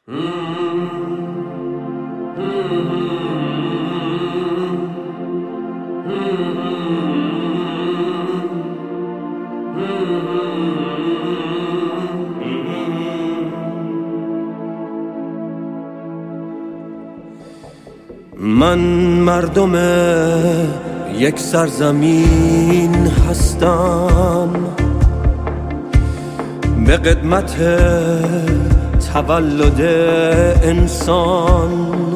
من مردم یک سرزمین هستم، به قدمت تولد انسان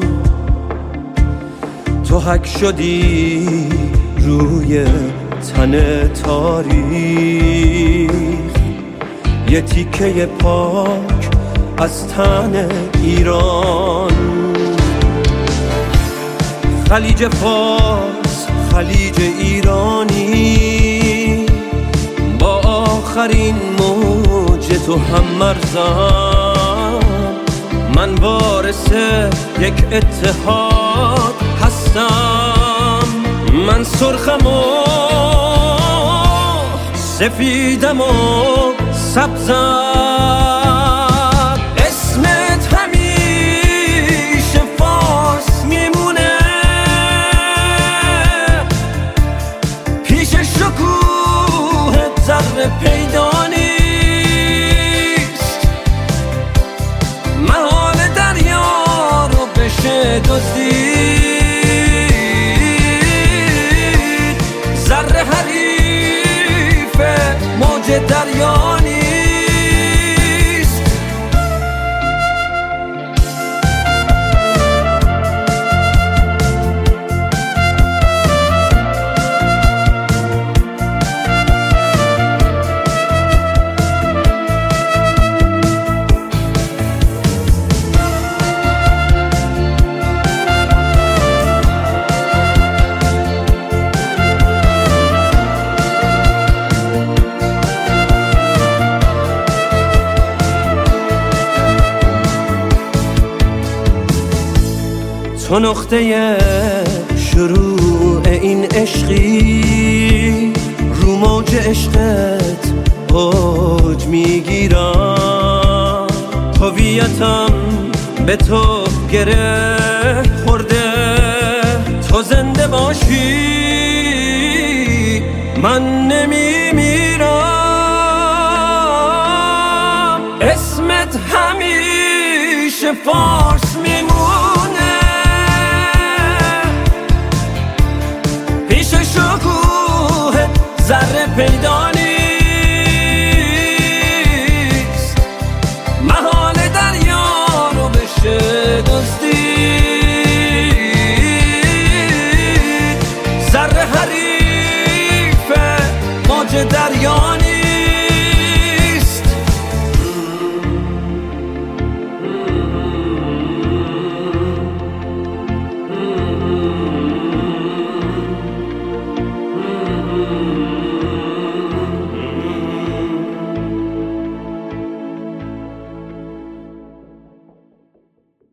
تو حک شدی روی تن تاریخ، یه تیکه پاک از تن ایران. خلیج فارس، خلیج ایرانی، با آخرین موج تو هم مرزم. من وارث یک اتحاد هستم، من سرخم و سفیدم و سبزم. اسمت همیشه فارس میمونه، پیش شکوهت ذره پیدا نیست. محال دریا رو بشه دزدید، ذره حریف موج دریا نیست. تو نقطه شروع این عشقی، رو موج عشقت اوج میگیرم. هویتم به تو گره خورده، تو زنده باشی من نمیمیرم. اسمت همیشه فارس میمونه، پیش شکوه ذره پیدا